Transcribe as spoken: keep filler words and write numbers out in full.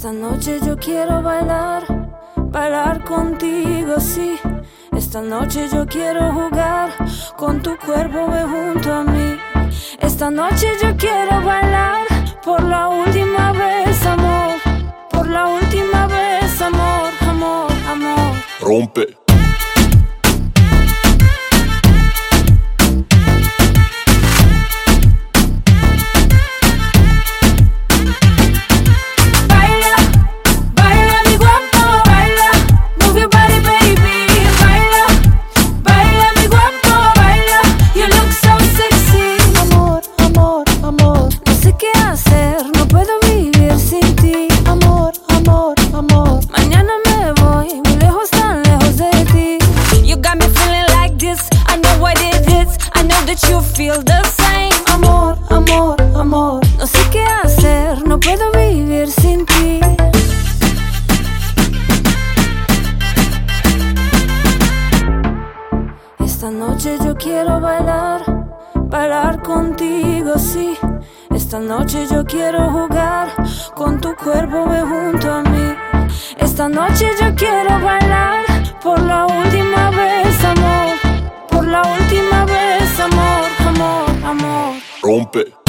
Esta noche yo quiero bailar, bailar contigo, sí. Esta noche yo quiero jugar con tu cuerpo, ve junto a mí. Esta noche yo quiero bailar por la última vez, amor. Por la última vez, amor, amor, amor. Rompe. You feel the same. Amor, amor, amor. No sé qué hacer, no puedo vivir sin ti. Esta noche yo quiero bailar, bailar contigo, sí. Esta noche yo quiero jugar con tu cuerpo, ve junto a mí. Esta noche yo quiero bailar por la última vez, amor. Por la última vez, amor, amor, amor. Rompe.